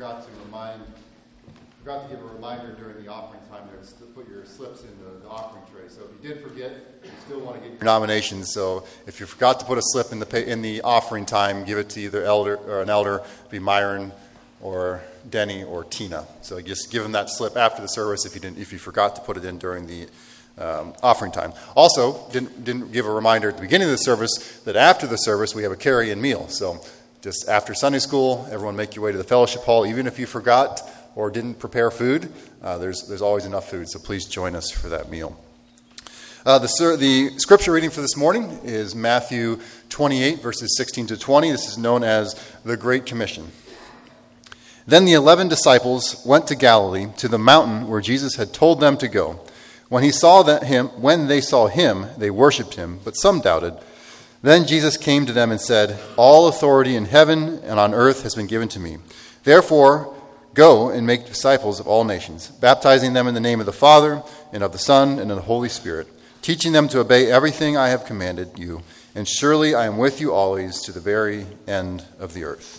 forgot to give a reminder during the offering time to put your slips in the offering tray. So if you did forget, you still want to get your nominations. So if you forgot to put a slip in the offering time, give it to either an elder, be Myron or Denny or Tina. So just give them that slip after the service if you forgot to put it in during the offering time. Also, didn't give a reminder at the beginning of the service that after the service we have a carry-in meal. So just after Sunday school, everyone make your way to the fellowship hall. Even if you forgot or didn't prepare food, there's always enough food. So please join us for that meal. The scripture reading for this morning is Matthew 28, verses 16 to 20. This is known as the Great Commission. Then the 11 disciples went to Galilee, to the mountain where Jesus had told them to go. When they saw him, they worshipped him, but some doubted. Then Jesus came to them and said, "All authority in heaven and on earth has been given to me. Therefore, go and make disciples of all nations, baptizing them in the name of the Father and of the Son and of the Holy Spirit, teaching them to obey everything I have commanded you. And surely I am with you always to the very end of the earth."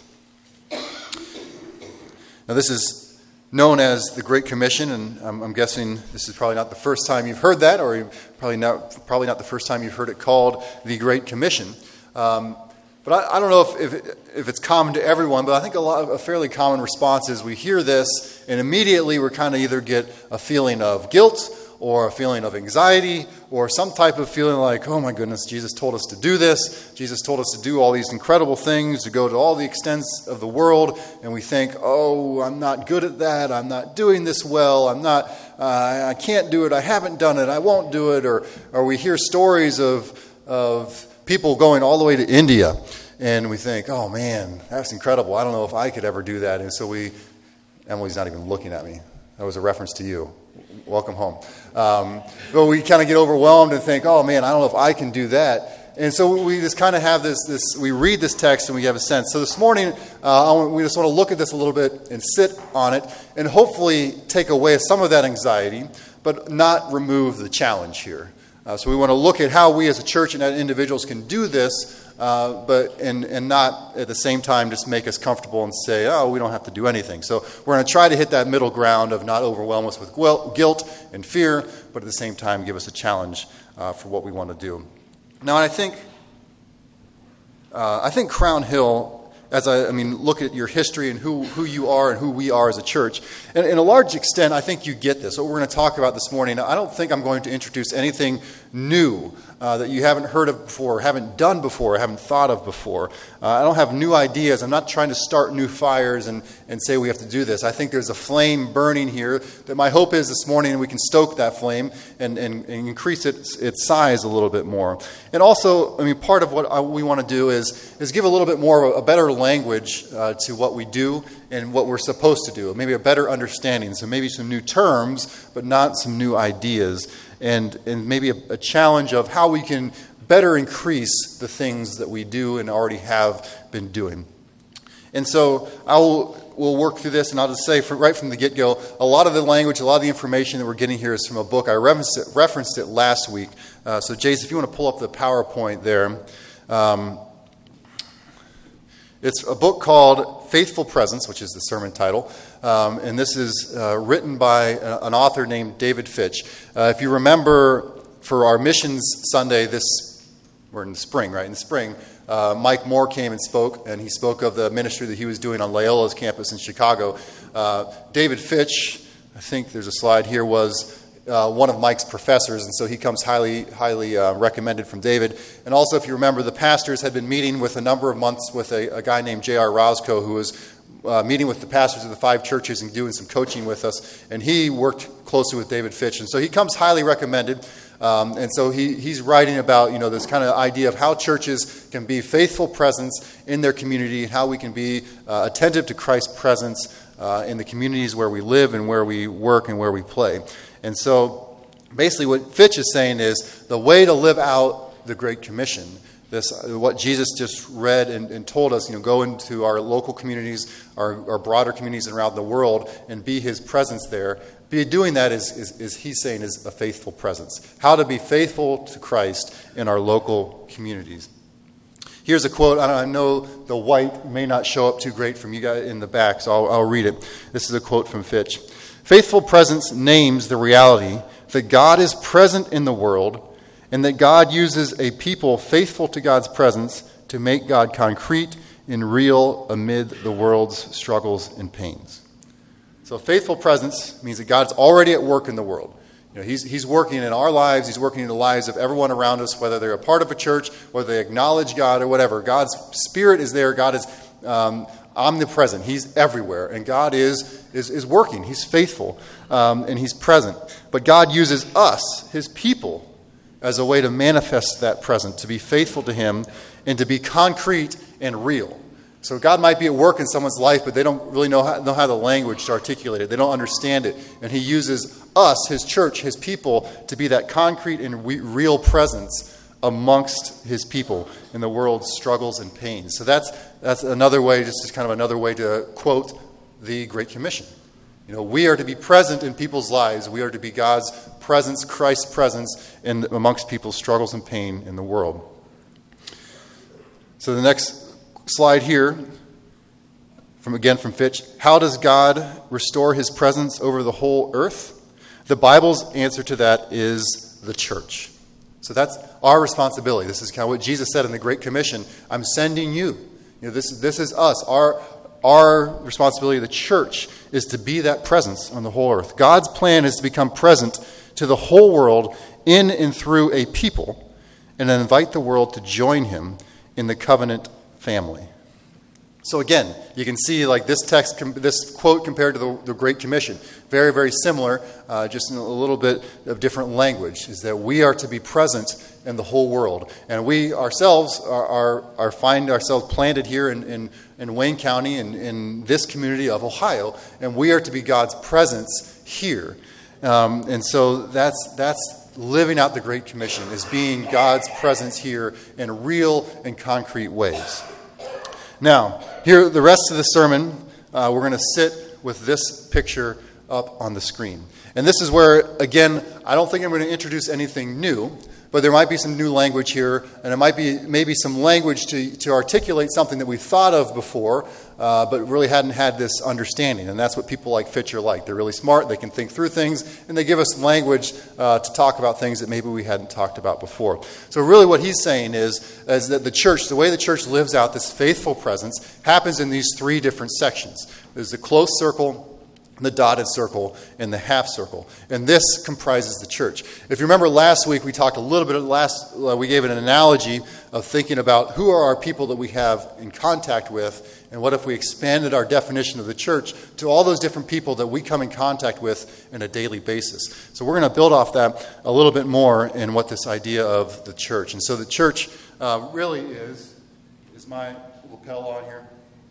Now this is known as the Great Commission, and I'm guessing this is probably not the first time you've heard that, or probably not the first time you've heard it called the Great Commission. But I don't know if it's common to everyone, but I think a fairly common response is we hear this, and immediately we kind of either get a feeling of guilt, or a feeling of anxiety, or some type of feeling like, oh my goodness, Jesus told us to do this. Jesus told us to do all these incredible things, to go to all the extents of the world, and we think, oh, I'm not good at that. I'm not doing this well. I can't do it. I haven't done it. I won't do it. Or we hear stories of people going all the way to India, and we think, oh man, that's incredible. I don't know if I could ever do that. And so Emily's not even looking at me. That was a reference to you. Welcome home. But we kind of get overwhelmed and think, oh man, I don't know if I can do that. And so we just kind of have this we read this text and we have a sense. So this morning, we just want to look at this a little bit and sit on it and hopefully take away some of that anxiety, but not remove the challenge here. So we want to look at how we as a church and as individuals can do this, but not at the same time just make us comfortable and say, oh, we don't have to do anything. So we're going to try to hit that middle ground of not overwhelm us with guilt and fear, but at the same time give us a challenge for what we want to do. Now, I think Crown Hill, as I look at your history and who you are and who we are as a church, and in a large extent, I think you get this. What we're going to talk about this morning, I don't think I'm going to introduce anything new that you haven't heard of before, haven't done before, haven't thought of before. I don't have new ideas. I'm not trying to start new fires and say we have to do this. I think there's a flame burning here that my hope is this morning we can stoke that flame and increase its size a little bit more. And also, part of what we want to do is give a little bit more of a better language to what we do and what we're supposed to do. Maybe a better understanding. So maybe some new terms, but not some new ideas. And maybe a challenge of how we can better increase the things that we do and already have been doing. And so we'll work through this, and I'll just say right from the get-go, a lot of the language, a lot of the information that we're getting here is from a book. I referenced it last week. So Jace, if you want to pull up the PowerPoint there. It's a book called Faithful Presence, which is the sermon title. And this is written by an author named David Fitch. If you remember, for our Missions Sunday, we're in the spring, right? In the spring, Mike Moore came and spoke, and he spoke of the ministry that he was doing on Loyola's campus in Chicago. David Fitch, I think there's a slide here, was one of Mike's professors, and so he comes highly recommended from David. And also, if you remember, the pastors had been meeting with a number of months with a guy named J.R. Roscoe, who was meeting with the pastors of the 5 churches and doing some coaching with us, and he worked closely with David Fitch, and so he comes highly recommended. And so he's writing about this kind of idea of how churches can be faithful presence in their community, and how we can be attentive to Christ's presence in the communities where we live and where we work and where we play. And so basically what Fitch is saying is the way to live out the Great Commission, what Jesus just read and told us, go into our local communities, our broader communities around the world, and be his presence there. Doing that is he's saying, is a faithful presence. How to be faithful to Christ in our local communities. Here's a quote. I know the white may not show up too great from you guys in the back, so I'll read it. This is a quote from Fitch. Faithful presence names the reality that God is present in the world and that God uses a people faithful to God's presence to make God concrete and real amid the world's struggles and pains. So faithful presence means that God's already at work in the world. He's working in our lives. He's working in the lives of everyone around us, whether they're a part of a church, whether they acknowledge God or whatever. God's Spirit is there. God is omnipresent. He's everywhere. And God is working. He's faithful and He's present. But God uses us, His people, as a way to manifest that presence, to be faithful to Him and to be concrete and real. So God might be at work in someone's life, but they don't really know how the language to articulate it. They don't understand it. And He uses us, His church, His people, to be that concrete and real presence amongst His people in the world's struggles and pains. So that's another way, just kind of another way to quote the Great Commission. We are to be present in people's lives. We are to be God's presence, Christ's presence amongst people's struggles and pain in the world. So the next slide here, from Fitch. How does God restore His presence over the whole earth? The Bible's answer to that is the church. So that's our responsibility. This is kind of what Jesus said in the Great Commission. I'm sending you. This is us. Our responsibility, the church, is to be that presence on the whole earth. God's plan is to become present to the whole world in and through a people and invite the world to join Him in the covenant family. So again, you can see like this text, this quote compared to the Great Commission, very, very similar, just in a little bit of different language, is that we are to be present in the whole world. And we ourselves are find ourselves planted here in Wayne County and in this community of Ohio, and we are to be God's presence here. And so that's living out the Great Commission, is being God's presence here in real and concrete ways. Now, here, the rest of the sermon, we're going to sit with this picture up on the screen. And this is where, again, I don't think I'm going to introduce anything new, but there might be some new language here, and it might be maybe some language to articulate something that we've thought of before, but really hadn't had this understanding. And that's what people like Fitch are like. They're really smart, they can think through things, and they give us language to talk about things that maybe we hadn't talked about before. So really what he's saying is that the church, the way the church lives out this faithful presence, happens in these three different sections. There's the close circle, the dotted circle, and the half circle. And this comprises the church. If you remember last week, we talked a little bit, we gave an analogy of thinking about who are our people that we have in contact with, and what if we expanded our definition of the church to all those different people that we come in contact with on a daily basis. So we're going to build off that a little bit more in what this idea of the church. And so the church really is my lapel on here?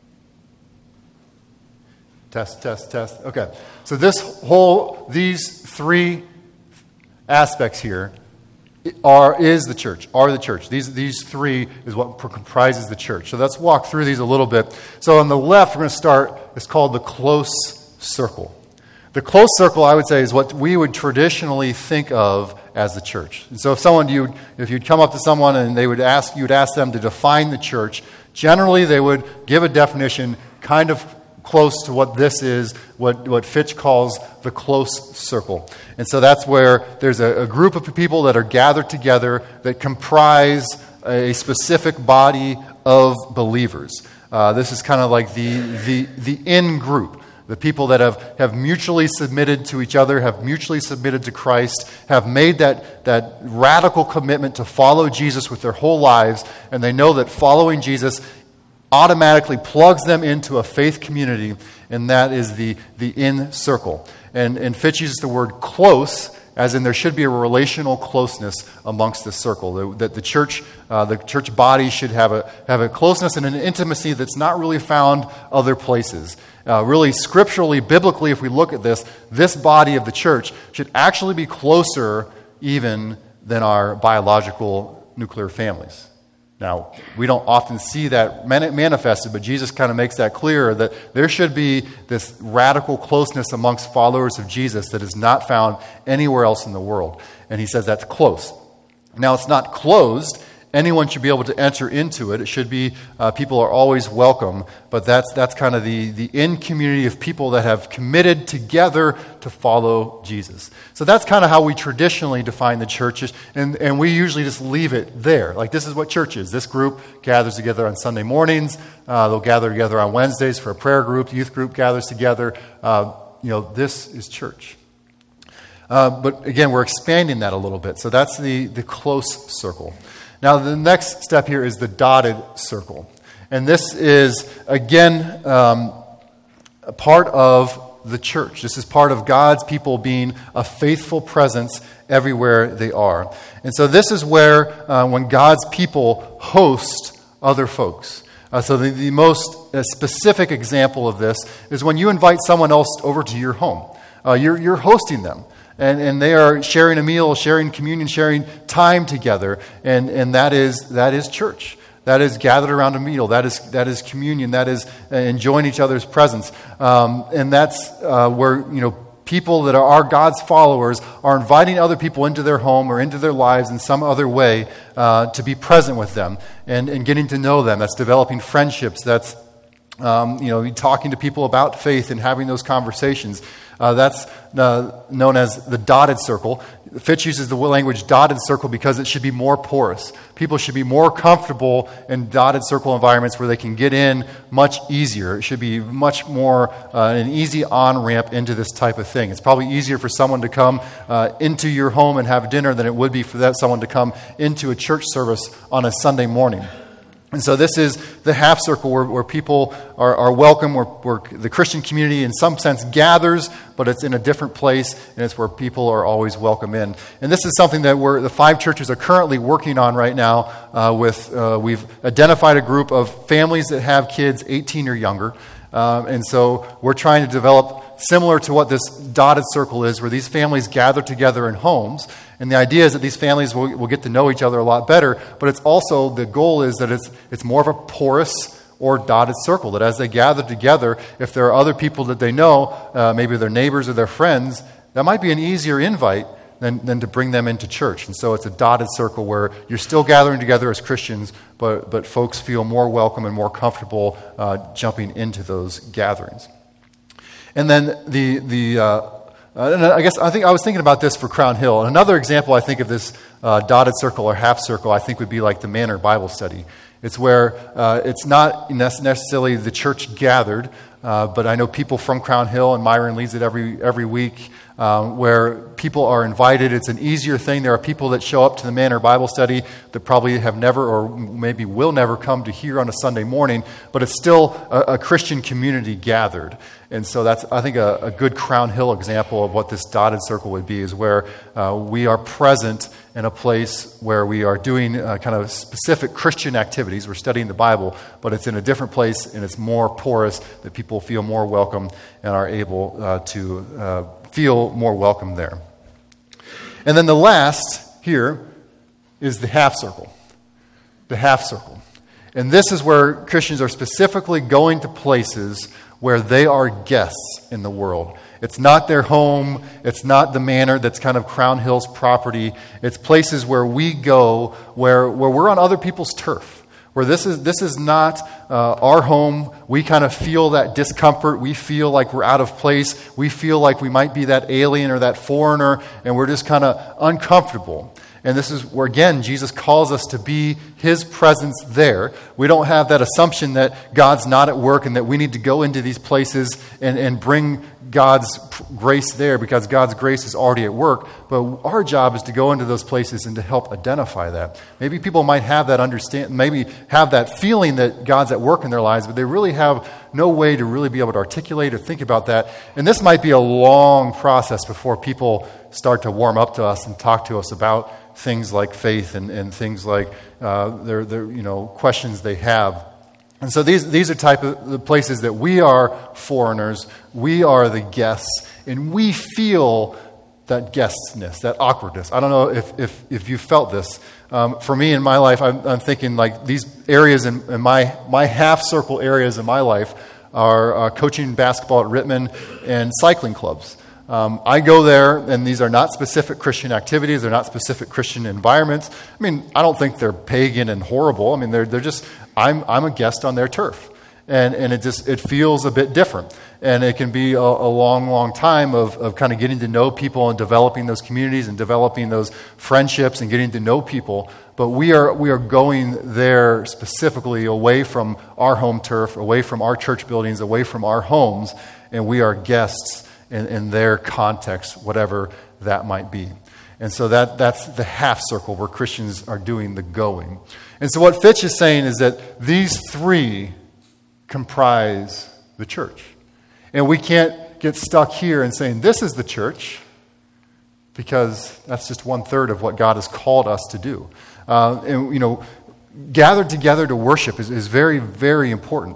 Test. Okay. So these three aspects here are the church. These three is what comprises the church. So let's walk through these a little bit. So on the left, we're going to start, it's called the close circle. The close circle, I would say, is what we would traditionally think of as the church. And so if you'd come up to someone and you'd ask them to define the church, generally they would give a definition kind of close to what this is, what Fitch calls the close circle. And so that's where there's a group of people that are gathered together that comprise a specific body of believers. This is kind of like the in group. The people that have mutually submitted to each other, have mutually submitted to Christ, have made that radical commitment to follow Jesus with their whole lives, and they know that following Jesus automatically plugs them into a faith community, and that is the in circle. And Fitch uses the word close, as in there should be a relational closeness amongst the circle. That the church body should have a closeness and an intimacy that's not really found other places. Really, scripturally, biblically, if we look at this body of the church should actually be closer even than our biological nuclear families. Now, we don't often see that manifested, but Jesus kind of makes that clear that there should be this radical closeness amongst followers of Jesus that is not found anywhere else in the world. And he says that's close. Now, it's not closed anyone should be able to enter into it. It should be people are always welcome, but that's kind of the in-community of people that have committed together to follow Jesus. So that's kind of how we traditionally define the churches, and we usually just leave it there. Like, this is what church is. This group gathers together on Sunday mornings. They'll gather together on Wednesdays for a prayer group. Youth group gathers together. This is church. But again, we're expanding that a little bit. So that's the close circle. Now, the next step here is the dotted circle. And this is, again, a part of the church. This is part of God's people being a faithful presence everywhere they are. And so this is where, when God's people host other folks. So the most specific example of this is when you invite someone else over to your home. You're hosting them. And they are sharing a meal, sharing communion, sharing time together. And that is church. That is gathered around a meal. That is communion. That is enjoying each other's presence. And that's where, people that are God's followers are inviting other people into their home or into their lives in some other way to be present with them and getting to know them. That's developing friendships. That's talking to people about faith and having those conversations. That's known as the dotted circle. Fitch uses the language dotted circle because it should be more porous. People should be more comfortable in dotted circle environments where they can get in much easier. It should be much more an easy on-ramp into this type of thing. It's probably easier for someone to come into your home and have dinner than it would be for someone to come into a church service on a Sunday morning. And so this is the half circle where people are welcome, where the Christian community in some sense gathers, but it's in a different place, and it's where people are always welcome in. And this is something that the 5 churches are currently working on right now. We've identified a group of families that have kids 18 or younger. And so we're trying to develop similar to what this dotted circle is, where these families gather together in homes. And the idea is that these families will get to know each other a lot better, but it's also, the goal is that it's more of a porous or dotted circle, that as they gather together, if there are other people that they know, maybe their neighbors or their friends, that might be an easier invite than to bring them into church. And so it's a dotted circle where you're still gathering together as Christians, but folks feel more welcome and more comfortable jumping into those gatherings. And then I think I was thinking about this for Crown Hill. And another example, I think, of this dotted circle or half circle, I think would be like the Manor Bible Study. It's where it's not necessarily the church gathered, but I know people from Crown Hill, and Myron leads it every week, where people are invited. It's an easier thing. There are people that show up to the Manor Bible Study that probably have never or maybe will never come to hear on a Sunday morning, but it's still a Christian community gathered. And so that's, I think, a good Crown Hill example of what this dotted circle would be, is where we are present in a place where we are doing kind of specific Christian activities. We're studying the Bible, but it's in a different place and it's more porous, that people feel more welcome and are able to feel more welcome there. And then the last here is the half circle. The half circle. And this is where Christians are specifically going to places where they are guests in the world. It's not their home. It's not the manor that's kind of Crown Hill's property. It's places where we go, where we're on other people's turf, where this is not our home. We kind of feel that discomfort. We feel like we're out of place. We feel like we might be that alien or that foreigner, and we're just kind of uncomfortable. And this is where, again, Jesus calls us to be His presence there. We don't have that assumption that God's not at work and that we need to go into these places and bring God's grace there, because God's grace is already at work. But our job is to go into those places and to help identify that. Maybe people might have that maybe have that feeling that God's at work in their lives, but they really have no way to really be able to articulate or think about that. And this might be a long process before people start to warm up to us and talk to us about things like faith and things like their questions they have. And so these are type of the places that we are foreigners, we are the guests, and we feel that guestness, that awkwardness. I don't know if you felt this. For me in my life, I'm thinking like these areas in my half circle areas in my life are coaching basketball at Rittman and cycling clubs. I go there, and these are not specific Christian activities. They're not specific Christian environments. I mean, I don't think they're pagan and horrible. I mean, they're just, I'm a guest on their turf. And it feels a bit different. And it can be a long, long time of kind of getting to know people and developing those communities and developing those friendships and getting to know people. But we are going there specifically away from our home turf, away from our church buildings, away from our homes, and we are guests in their context, whatever that might be. And so that's the half circle where Christians are doing the going. And so what Fitch is saying is that these three comprise the church. And we can't get stuck here and saying this is the church, because that's just 1/3 of what God has called us to do. Gathered together to worship is very, very important.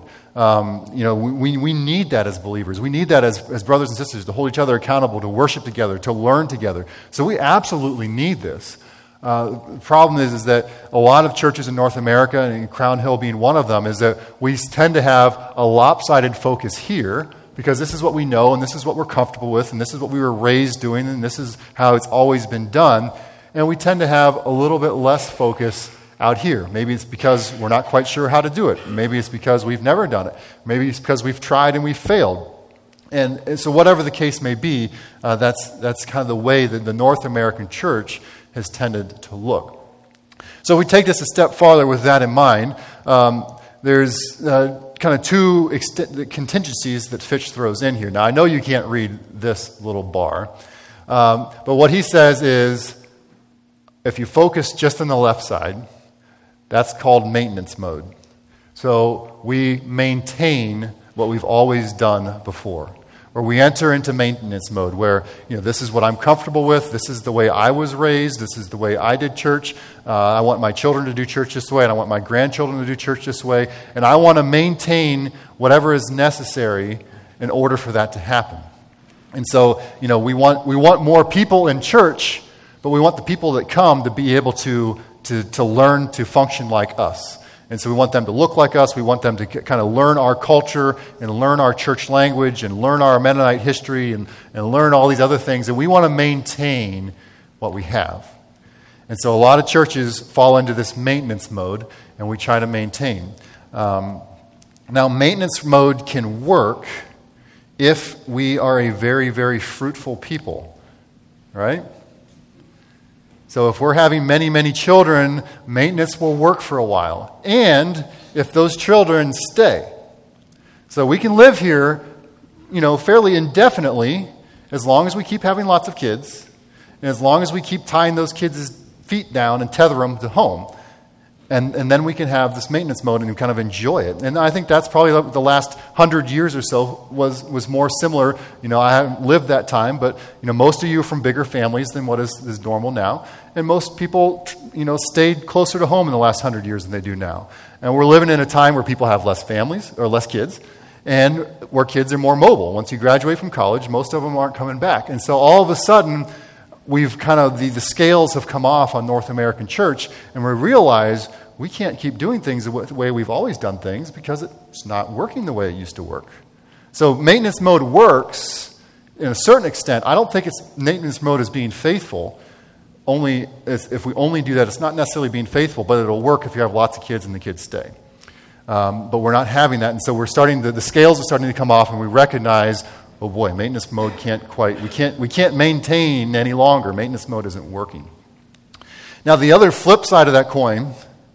We need that as believers. We need that as brothers and sisters to hold each other accountable, to worship together, to learn together. So we absolutely need this. The problem is that a lot of churches in North America, and Crown Hill being one of them, is that we tend to have a lopsided focus here because this is what we know and this is what we're comfortable with and this is what we were raised doing and this is how it's always been done. And we tend to have a little bit less focus out here. Maybe it's because we're not quite sure how to do it. Maybe it's because we've never done it. Maybe it's because we've tried and we've failed. And so whatever the case may be, that's kind of the way that the North American church has tended to look. So if we take this a step farther with that in mind, there's kind of two contingencies that Fitch throws in here. Now, I know you can't read this little bar, but what he says is, if you focus just on the left side, that's called maintenance mode. So we maintain what we've always done before. Or we enter into maintenance mode where, this is what I'm comfortable with. This is the way I was raised. This is the way I did church. I want my children to do church this way, and I want my grandchildren to do church this way. And I want to maintain whatever is necessary in order for that to happen. And so, we want more people in church, but we want the people that come to be able to learn to function like us. And so we want them to look like us. We want them to kind of learn our culture and learn our church language and learn our Mennonite history and learn all these other things. And we want to maintain what we have. And so a lot of churches fall into this maintenance mode, and we try to maintain. Now, maintenance mode can work if we are a very, very fruitful people, right? So if we're having many, many children, maintenance will work for a while. And if those children stay. So we can live here, fairly indefinitely, as long as we keep having lots of kids, and as long as we keep tying those kids' feet down and tether them to home. And then we can have this maintenance mode and kind of enjoy it. And I think that's probably the last 100 years or so was more similar. I haven't lived that time, but most of you are from bigger families than what is normal now. And most people, stayed closer to home in the last 100 years than they do now. And we're living in a time where people have less families or less kids, and where kids are more mobile. Once you graduate from college, most of them aren't coming back. And so all of a sudden, we've kind of, the scales have come off on North American church, and we realize we can't keep doing things the way we've always done things because it's not working the way it used to work. So maintenance mode works in a certain extent. I don't think it's maintenance mode as being faithful. Only if we only do that, it's not necessarily being faithful, but it'll work if you have lots of kids and the kids stay. But we're not having that, and so we're starting the scales are starting to come off, and we recognize, oh boy, maintenance mode we can't maintain any longer. Maintenance mode isn't working. Now the other flip side of that coin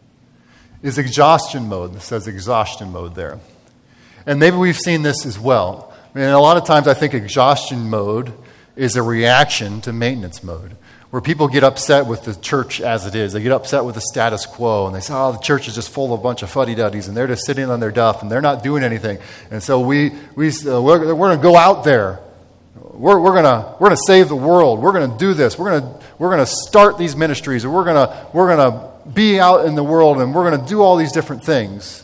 is exhaustion mode. It says exhaustion mode there. And maybe we've seen this as well. A lot of times I think exhaustion mode is a reaction to maintenance mode, where people get upset with the church as it is. They get upset with the status quo, and they say, the church is just full of a bunch of fuddy-duddies, and they're just sitting on their duff, and they're not doing anything. And so we're going to go out there. We're going to save the world. We're going to do this. We're going to start these ministries, or we're going to be out in the world, and we're going to do all these different things.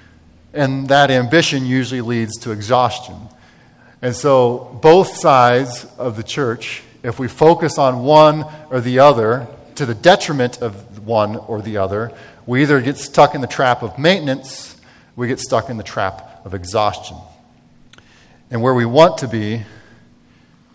And that ambition usually leads to exhaustion. And so both sides of the church, if we focus on one or the other to the detriment of one or the other, we either get stuck in the trap of maintenance, we get stuck in the trap of exhaustion. And where we want to be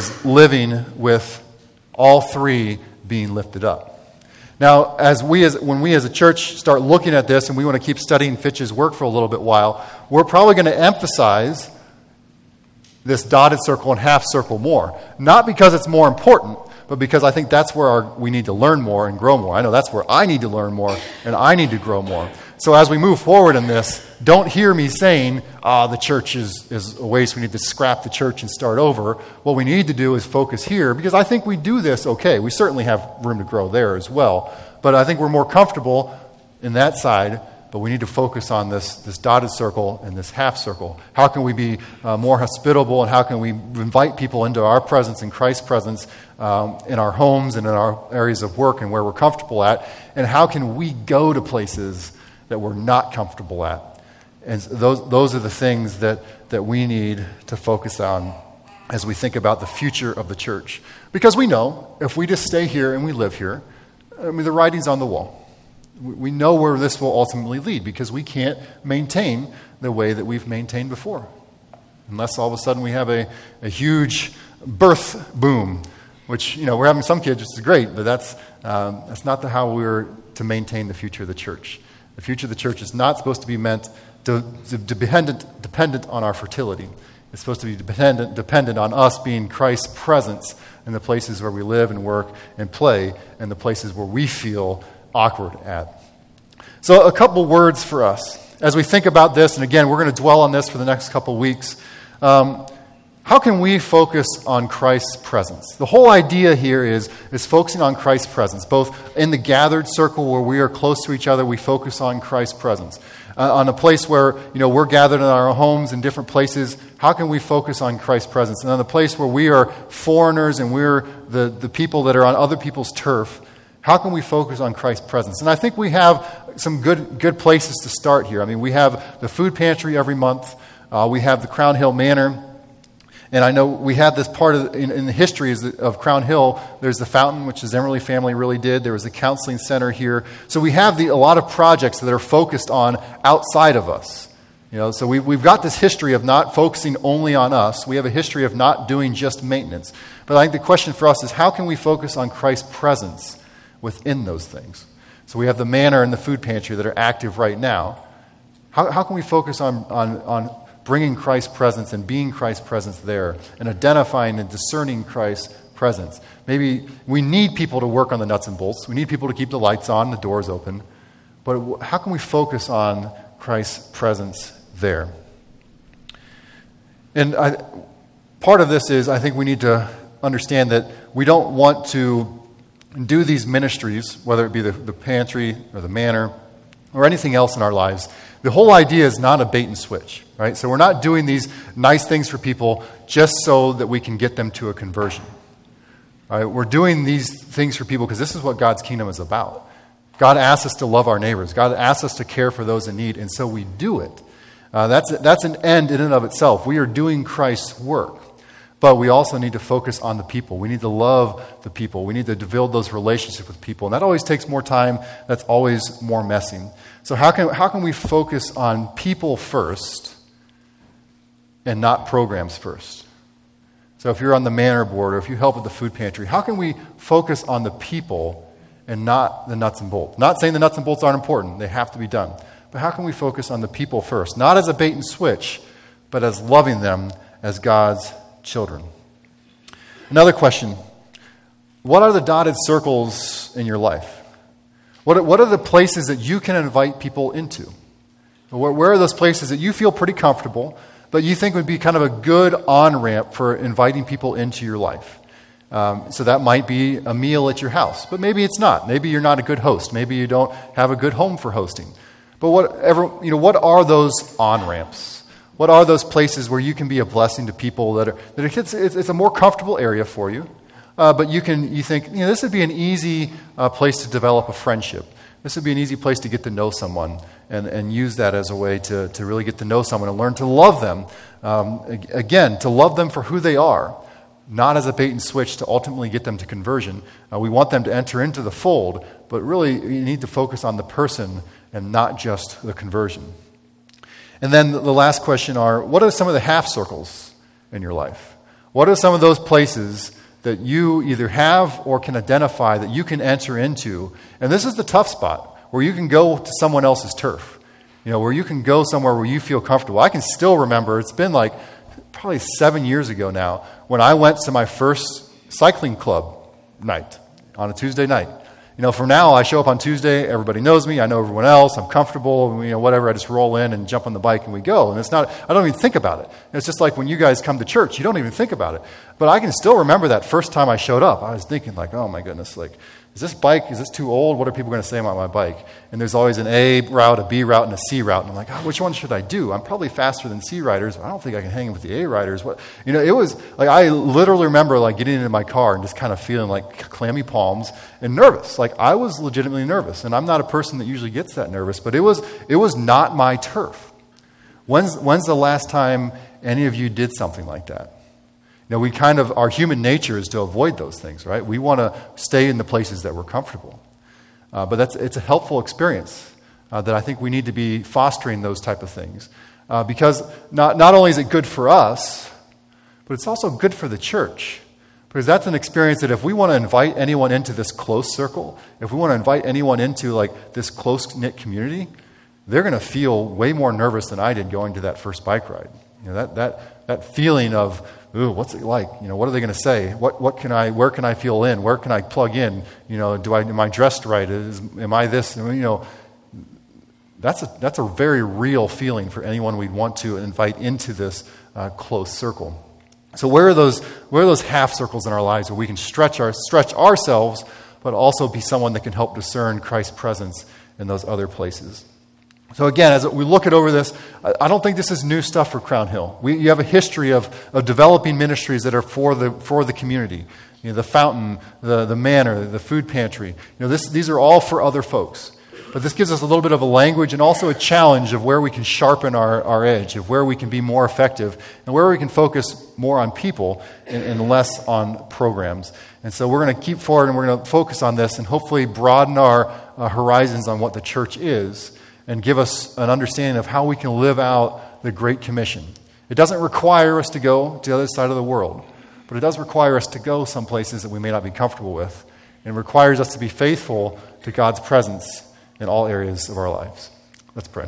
is living with all three being lifted up. Now, when we as a church start looking at this and we want to keep studying Fitch's work for a little bit while, we're probably going to emphasize this dotted circle and half circle more. Not because it's more important, but because I think that's where we need to learn more and grow more. I know that's where I need to learn more and I need to grow more. So as we move forward in this, don't hear me saying, the church is a waste, we need to scrap the church and start over. What we need to do is focus here, because I think we do this okay. We certainly have room to grow there as well. But I think we're more comfortable in that side, but we need to focus on this dotted circle and this half circle. How can we be more hospitable, and how can we invite people into our presence and Christ's presence in our homes and in our areas of work and where we're comfortable at? And how can we go to places that we're not comfortable at? And those are the things that we need to focus on as we think about the future of the church. Because we know if we just stay here and we live here, the writing's on the wall. We know where this will ultimately lead, because we can't maintain the way that we've maintained before. Unless all of a sudden we have a huge birth boom, which, we're having some kids, which is great, but that's not how we're to maintain the future of the church. The future of the church is not supposed to be meant to be dependent on our fertility. It's supposed to be dependent on us being Christ's presence in the places where we live and work and play, and the places where we feel awkward at. So a couple words for us as we think about this, and again, we're going to dwell on this for the next couple weeks. How can we focus on Christ's presence? The whole idea here is focusing on Christ's presence, both in the gathered circle where we are close to each other, we focus on Christ's presence. On a place where we're gathered in our homes in different places, how can we focus on Christ's presence? And on the place where we are foreigners and we're the people that are on other people's turf, how can we focus on Christ's presence? And I think we have some good places to start here. We have the food pantry every month. We have the Crown Hill Manor. And I know we have this part in the history of Crown Hill. There's the fountain, which the Zimmerly family really did. There was a counseling center here. So we have a lot of projects that are focused on outside of us. So we've got this history of not focusing only on us. We have a history of not doing just maintenance. But I think the question for us is, how can we focus on Christ's presence within those things? So we have the manor and the food pantry that are active right now. How can we focus on bringing Christ's presence and being Christ's presence there, and identifying and discerning Christ's presence? Maybe we need people to work on the nuts and bolts. We need people to keep the lights on, the doors open. But how can we focus on Christ's presence there? And part of this is, I think we need to understand that we don't want to do these ministries, whether it be the pantry or the manor or anything else in our lives. The whole idea is not a bait and switch, right? So we're not doing these nice things for people just so that we can get them to a conversion. Right? We're doing these things for people because this is what God's kingdom is about. God asks us to love our neighbors. God asks us to care for those in need, and so we do it. That's an end in and of itself. We are doing Christ's work. But we also need to focus on the people. We need to love the people. We need to build those relationships with people. And that always takes more time. That's always more messy. So how can we focus on people first and not programs first? So if you're on the manor board or if you help with the food pantry, how can we focus on the people and not the nuts and bolts? Not saying the nuts and bolts aren't important. They have to be done. But how can we focus on the people first? Not as a bait and switch, but as loving them as God's children. Another question: what are the dotted circles in your life? What are the places that you can invite people into? Where are those places that you feel pretty comfortable, but you think would be kind of a good on-ramp for inviting people into your life? So that might be a meal at your house, but maybe it's not. Maybe you're not a good host. Maybe you don't have a good home for hosting. But what are those on-ramps? What are those places where you can be a blessing to people it's a more comfortable area for you, but you think this would be an easy place to develop a friendship. This would be an easy place to get to know someone and use that as a way to really get to know someone and learn to love them. Again, to love them for who they are, not as a bait and switch to ultimately get them to conversion. We want them to enter into the fold, but really you need to focus on the person and not just the conversion. And then the last question what are some of the half circles in your life? What are some of those places that you either have or can identify that you can enter into? And this is the tough spot, where you can go to someone else's turf. Where you can go somewhere where you feel comfortable. I can still remember, it's been like probably 7 years ago now, when I went to my first cycling club night on a Tuesday night. For now, I show up on Tuesday, everybody knows me, I know everyone else, I'm comfortable, whatever, I just roll in and jump on the bike and we go. And I don't even think about it. It's just like when you guys come to church, you don't even think about it. But I can still remember that first time I showed up. I was thinking like, oh my goodness, like, is this too old? What are people going to say about my bike? And there's always an A route, a B route, and a C route. And I'm like, which one should I do? I'm probably faster than C riders. I don't think I can hang with the A riders. It was like, I literally remember like getting into my car and just kind of feeling like clammy palms and nervous. Like I was legitimately nervous. And I'm not a person that usually gets that nervous, but it was not my turf. When's the last time any of you did something like that? Our human nature is to avoid those things, right? We want to stay in the places that we're comfortable. But it's a helpful experience that I think we need to be fostering those type of things. Because not only is it good for us, but it's also good for the church. Because that's an experience that if we want to invite anyone into this close circle, if we want to invite anyone into like this close-knit community, they're going to feel way more nervous than I did going to that first bike ride. That feeling of, ooh, what's it like? What are they going to say? Where can I feel in? Where can I plug in? Am I dressed right? Am I this? That's a very real feeling for anyone we'd want to invite into this close circle. So where are those half circles in our lives where we can stretch ourselves, but also be someone that can help discern Christ's presence in those other places? So again, as we look over this, I don't think this is new stuff for Crown Hill. You have a history of developing ministries that are for the community. The fountain, the manor, the food pantry. These are all for other folks. But this gives us a little bit of a language and also a challenge of where we can sharpen our edge, of where we can be more effective, and where we can focus more on people and less on programs. And so we're going to keep forward and we're going to focus on this and hopefully broaden our horizons on what the church is, and give us an understanding of how we can live out the Great Commission. It doesn't require us to go to the other side of the world, but it does require us to go some places that we may not be comfortable with. And it requires us to be faithful to God's presence in all areas of our lives. Let's pray.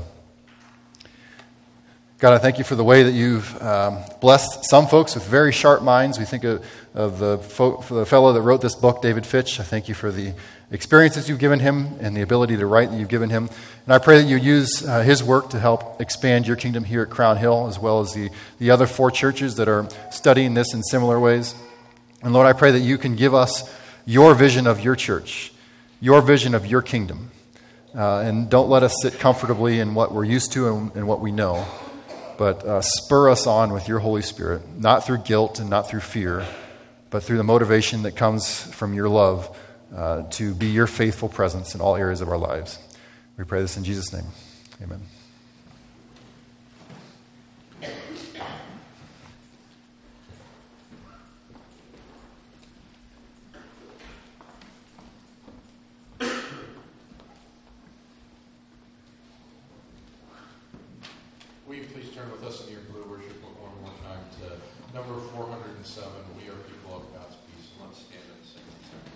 God, I thank you for the way that you've blessed some folks with very sharp minds. We think of the fellow that wrote this book, David Fitch. I thank you for the experiences you've given him and the ability to write that you've given him. And I pray that you use his work to help expand your kingdom here at Crown Hill, as well as the other 4 churches that are studying this in similar ways. And Lord, I pray that you can give us your vision of your church, your vision of your kingdom. And don't let us sit comfortably in what we're used to and what we know, but spur us on with your Holy Spirit, not through guilt and not through fear, but through the motivation that comes from your love to be your faithful presence in all areas of our lives. We pray this in Jesus' name. Amen. Will you please turn with us in your blue worship book one more time to number 407, We Are People of God's Peace. Let's stand and sing.